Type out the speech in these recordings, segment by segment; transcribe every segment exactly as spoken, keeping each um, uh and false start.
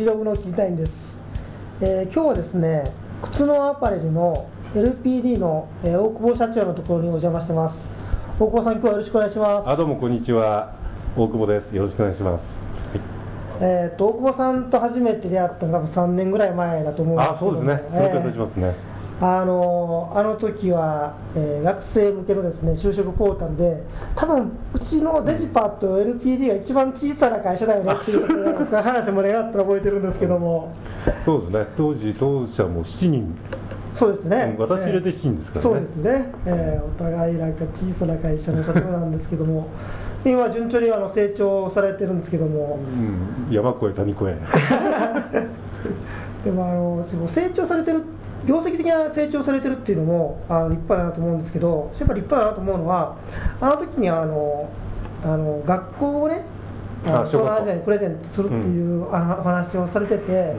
丈夫のを聞きたいんです。えー、今日はですね、靴のアパレルの エルピーディー の、えー、大久保社長のところにお邪魔してます。大久保さん、今日はよろしくお願いします。 あ、どうもこんにちは、大久保です。よろしくお願いします。はい、 えー、と大久保さんと初めて出会ったのがさんねんぐらい前だと思うんですけど。 あ、そうですね、それからしますね。 えー、あのあの時は、えー、学生向けのですね就職ポータルで、多分うちのデジパーと エルピーディー が一番小さな会社だよねっていうことで話してもらいがあったら覚えてるんですけども。 そうですね、当時当社もしちにん。 そうですね、 うん、私入れてしちにんですからね。 そうですね、えー、お互いなんか小さな会社の方なんですけども今順調にあの成長されてるんですけども、 うん、山越え谷越えでもあの成長されてる、業績的な成長されてるっていうのもあの立派だなと思うんですけど、やっぱり立派だなと思うのは、あの時にあのあの学校をね、将来にプレゼントするっていう、うん、お話をされてて、うん、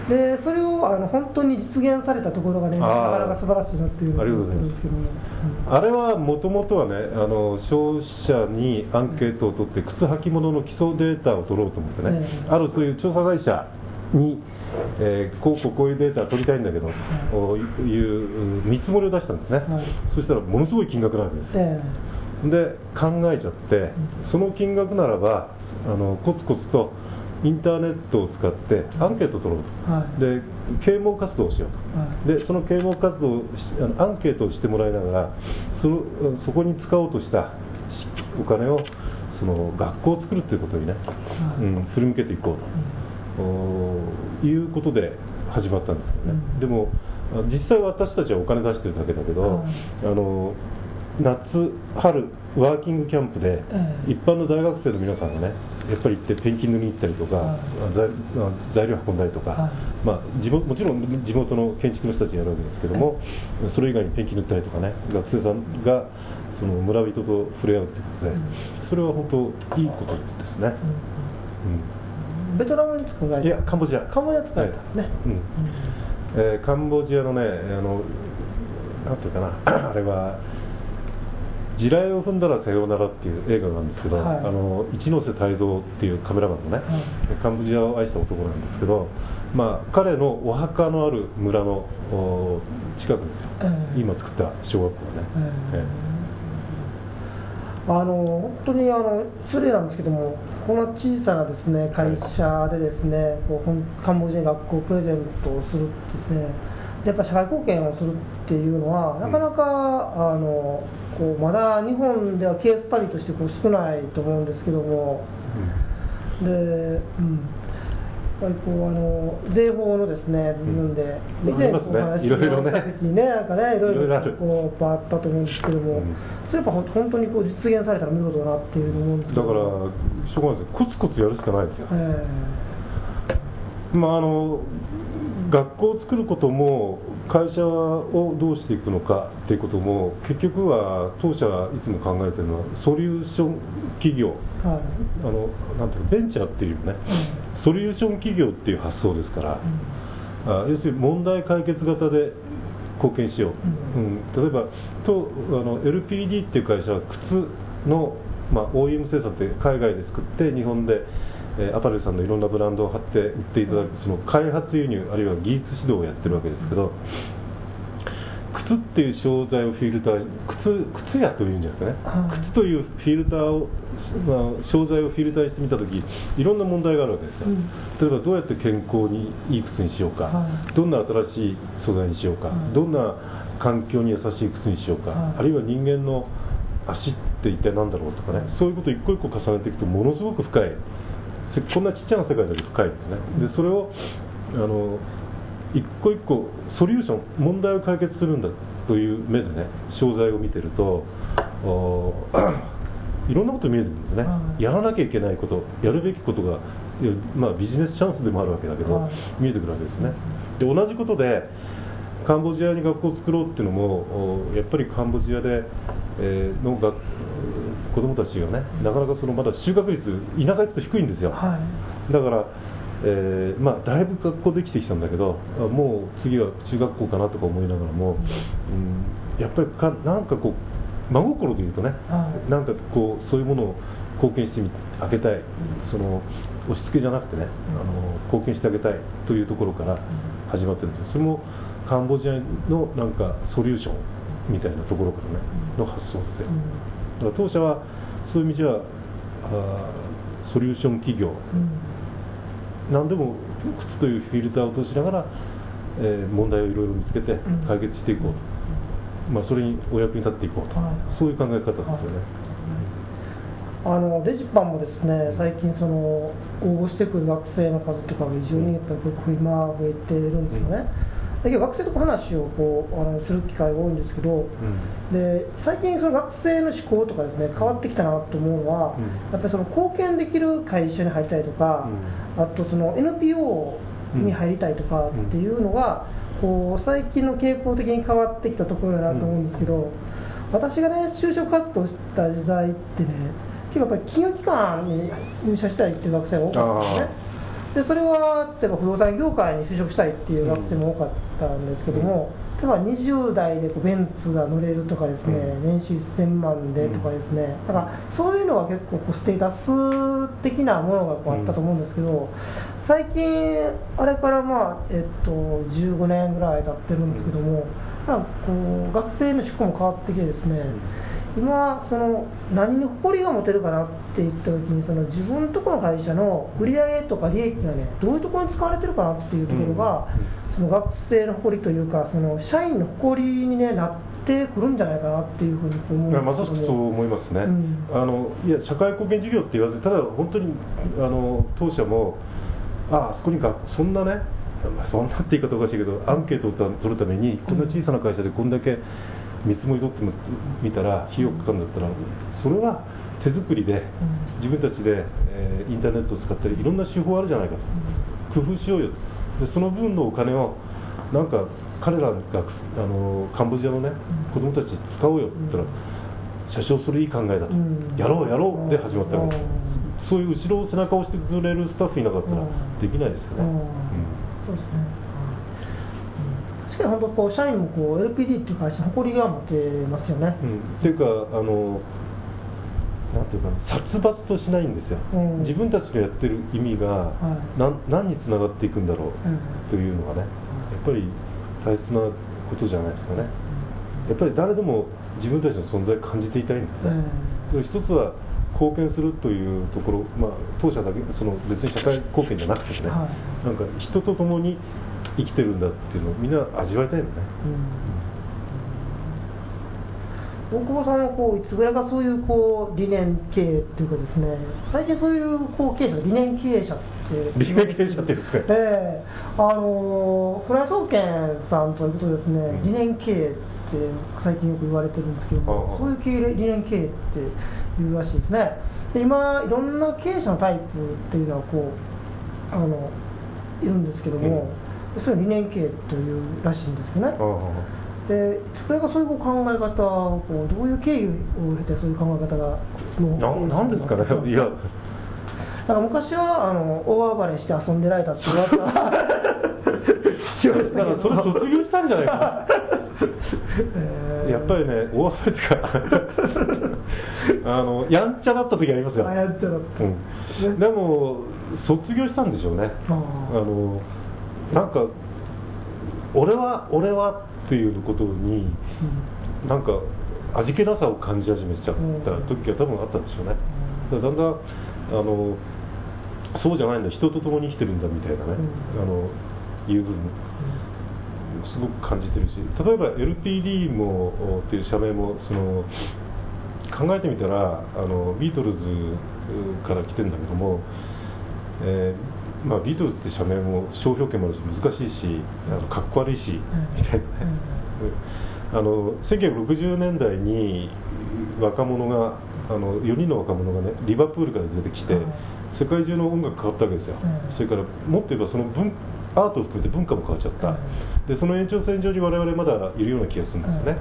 でそれをあの本当に実現されたところがね、なかなか素晴らしいなっていうありがとうございます。あれはもともとはね、あの消費者にアンケートを取って靴履物の基礎データを取ろうと思ってね、うん、あるそういう調査会社に、えー、こうこうこういうデータを取りたいんだけど、うん、いう見積もりを出したんですね、はい、そしたらものすごい金額なんです、うん、で考えちゃって、その金額ならばあのコツコツとインターネットを使ってアンケートを取ろうと、はい、で啓蒙活動をしようと、はい、でその啓蒙活動をあのアンケートをしてもらいながら そ, のそこに使おうとしたお金をその学校を作るということにね、はい、うん、振り向けていこうと、うん、いうことで始まったんですよね、うん、でも実際私たちはお金出してるだけだけど、はい、あの夏春ワーキングキャンプで一般の大学生の皆さんがねやっぱり行ってペンキ塗りに行ったりとか、はい、材料運んだりとか、はい、まあ、地元もちろん地元の建築の人たちがやるわけですけども、はい、それ以外にペンキ塗ったりとかね、学生さんがその村人と触れ合うということで、うん、それは本当いいことですね、 うんうん、ベトナムに作られた？ いや、カンボジアカンボジア作られたんですね、 はい、うん、えー、カンボジアのね、あのなんていうかなあれは地雷を踏んだらさようならっていう映画なんですけど、はい、あの一ノ瀬泰造っていうカメラマンのね、はい、カンボジアを愛した男なんですけど、まあ、彼のお墓のある村の近くですよ、えー、今作った小学校はね、えーえー、あの本当にあの失礼なんですけども、こんな小さなですね会社でですね、こうカンボジアに学校プレゼントをするってですね、やっぱ社会貢献をするっていうのはなかなか、うん、あのこうまだ日本ではケーススタディとしてこう少ないと思うんですけども、うん、で、うん、やっぱりこうあの税法のですね部分で以前お話しした時にね、なんかねいろいろこうあったと思うんですけども、うん、それやっぱ本当にこう実現されたら見事だなっていう思うんですけど、 だからしょうがないですよ、コツコツやるしかないですよ、えー、まああの学校を作ることも会社をどうしていくのかっていうことも結局は当社はいつも考えてるのはソリューション企業、はい、あのなんていうのベンチャーっていうね、うん、ソリューション企業っていう発想ですから、うん、あ要するに問題解決型で貢献しよう、うんうん、例えばとあの エルピーディー っていう会社は靴の、まあ、オーイーエム 生産って海外で作って日本でアパレルさんのいろんなブランドを貼って売っていただくその開発輸入あるいは技術指導をやってるわけですけど、靴っていう商材をフィルター靴靴屋というんじゃないですかね、靴というフィルターを、まあ、商材をフィルターにしてみたときいろんな問題があるわけですよ、うん、例えばどうやって健康にいい靴にしようか、はい、どんな新しい素材にしようか、はい、どんな環境に優しい靴にしようか、はい、あるいは人間の足って一体何だろうとかね、そういうことを一個一個重ねていくとものすごく深い、こんなちっちゃな世界だけど深いですね。でそれをあの一個一個ソリューション問題を解決するんだという目でね商材を見てるといろんなこと見えてくるんですね、やらなきゃいけないことやるべきことが、まあ、ビジネスチャンスでもあるわけだけど見えてくるわけですね。で同じことでカンボジアに学校を作ろうっていうのもやっぱりカンボジアで、えー、の学子どもたちがねなかなかそのまだ就学率田舎行くと低いんですよ、はい、だから、えーまあ、だいぶ学校できてきたんだけどもう次は中学校かなとか思いながらも、うん、やっぱりかなんかこう真心で言うとね、はい、なんかこうそういうものを貢献してあげたい、その押し付けじゃなくてね、あの貢献してあげたいというところから始まってるんですよ。それもカンボジアのなんかソリューションみたいなところからねの発想ですよ。だから当社はそういう意味じゃあソリューション企業、何でも靴というフィルターを通しながら、えー、問題をいろいろ見つけて解決していこうと、まあ、それにお役に立っていこうと、そういう考え方ですよね。 あのデジパンもですね、最近その応募してくる学生の数とかが非常にやっぱり今増えてるんですよね。だけど学生と話をこうあのする機会が多いんですけど、うん、で最近その学生の思考とかですね変わってきたなと思うのは、うん、やっぱりその貢献できる会社に入りたいとか、うん、あとその エヌピーオー に入りたいとかっていうのが、こう最近の傾向的に変わってきたところだなと思うんですけど、私がね就職活動した時代ってね、結構やっぱり金融機関に入社したいっていう学生が多かったんですね。でそれは例えば不動産業界に就職したいっていう学生も多かったんですけども、例えばにじゅう代でこうベンツが乗れるとかですね、年収せんまんでとかですね、だからそういうのは結構こうステータス的なものがこうあったと思うんですけど、最近あれからまあ、えっと、じゅうごねんぐらい経ってるんですけども、なんかこう学生の思考も変わってきてですね、今その何に誇りが持てるかなって言った時に、その自分のところの会社の売上とか利益がねどういうところに使われてるかなっていうところが、その学生の誇りというか、その社員の誇りに、ね、なってくるんじゃないかなっていうふうに思うんですけども。 まさしくそう思いますね、うん、あのいや社会貢献事業って言わず、ただ本当にあの当社もああそこにがそんなね、そんなって言い方おかしいけど、アンケートを取るためにこんな小さな会社でこんだけ見積もり取ってみたら費用かかるんだったら、それは手作りで自分たちで、えー、インターネットを使ったりいろんな手法あるじゃないかと、工夫しようよで、その分のお金をなんか彼らがあのカンボジアのね子供たちに使おうよって言ったら、社長それいい考えだと、やろうやろうで始まったわけです。そういう後ろを背中を押してくれるスタッフいなかったらできないですよね。 そうですね。確かに本当こう社員もこう エルピーディー っていう会社に誇りが持てますよね。 うん、っていうかあのなんていうか殺伐としないんですよ、うん、自分たちがやってる意味が、はい、何, 何につながっていくんだろうというのがね、やっぱり大切なことじゃないですかね。やっぱり誰でも自分たちの存在を感じていたいんですね、うん、一つは貢献するというところ、まあ、当社だけその別に社会貢献じゃなくてね、はい、なんか人と共に生きてるんだっていうのをみんな味わいたいのね、 うん、大久保さんはこういつぐらいかそういうこう理念経営っていうかですね、最近そういうこう経営者、理念経営者って理念経営者っていうんですか、 えー、あのフラン総研さんということですね、うん、理念経営って最近よく言われてるんですけども、そういう経営理念経営っていうらしいですね。で今いろんな経営者のタイプっていうのはこうあのいるんですけども、うん、それは理念経営というらしいんですよね。でそれがそういう考え方をこうどういう経緯を経てそういう考え方がななんですかね。いやだから昔はあの大暴れして遊んでられたって言われただからそれ卒業したんじゃないかえー、やっぱりね大暴れっていうかあのやんちゃだった時ありますよ。 あやんちゃだった、 うん、でも卒業したんでしょうね。あのなんか俺は俺はっていうことに、うん、なんか味気なさを感じ始めちゃった時は多分あったんでしょうね。だからだんだんあのそうじゃないんだ、人と共に生きてるんだみたいなね、うん、あのいう部分すごく感じてるし、例えば エルピーディー もっていう社名もその考えてみたらあのビートルズから来てるんだけども、えーまあ、ビートルズって社名も商標権もあるし難しいしあのかっこ悪いし、うん、みたいなね、うん、あのせんきゅうひゃくろくじゅうねんだいに若者があのよにんの若者がねリバプールから出てきて、うん世界中の音楽変わったわけですよ、うん、それからもっと言えばその文アートを含めて文化も変わっちゃった、うん、でその延長線上に我々まだいるような気がするんですよね、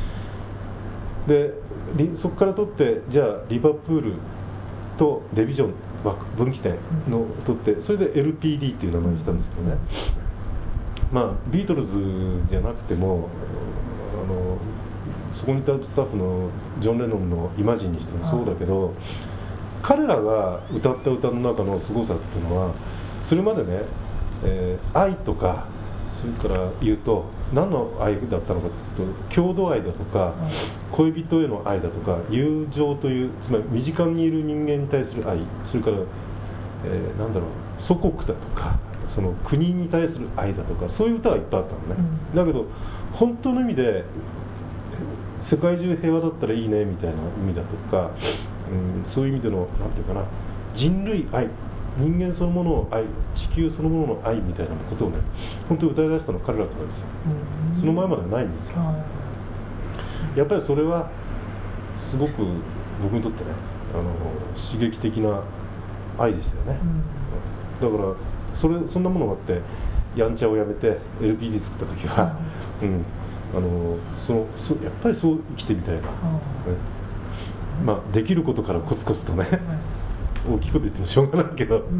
うん、でそこから取ってじゃあリバプールとデビジョン分岐点の取ってそれで エルピーディー っていう名前にしたんですけどね、まあビートルズじゃなくてもあのそこにいたスタッフのジョン・レノンのイマジンにしてもそうだけど、 彼らが歌った歌の中のすごさっていうのは、それまでね、えー、愛とか、それから言うと何の愛だったのかというと、郷土愛だとか、恋人への愛だとか、友情という、つまり身近にいる人間に対する愛、それから、えー、なんだろう、祖国だとか、その国に対する愛だとか、そういう歌はいっぱいあったのね、うん、だけど本当の意味で世界中平和だったらいいねみたいな意味だとか、うん、そういう意味でのなんていうかな、人類愛、人間そのものの愛、地球そのものの愛みたいなことをね、本当に歌い出したのは彼らなんですよ、うん、その前まではないんですよ、うん、やっぱりそれはすごく僕にとってね、あの刺激的な愛でしたよね、うん、だからそれそんなものがあって、やんちゃをやめて エルピーディー 作った時は、うん、あのそのそやっぱりそう生きてみたいな、ね、まあ、できることからコツコツとね、大きいこと言ってもしょうがないけど、うんうん、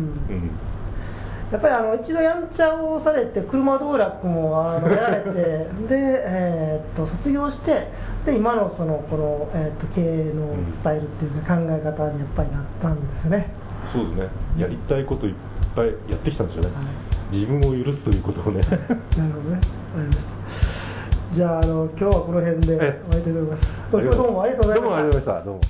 やっぱりあの一度やんちゃをされて、車道楽もあのやられてで、えー、っと卒業して、で今のそのこの、えー、っと経営のスタイルっていう、ね、考え方にやっぱりなったんですよね。 そうですね、やりたいこといっぱいやってきたんですよね、はい、自分を許すということをね。なるほどね、 じゃあ、あの今日はこの辺で終わりたいと思います。どうもありがとうございました。どうもありがとうございました。どうも。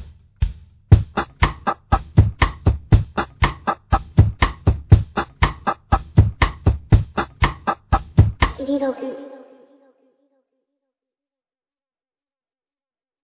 キリログ。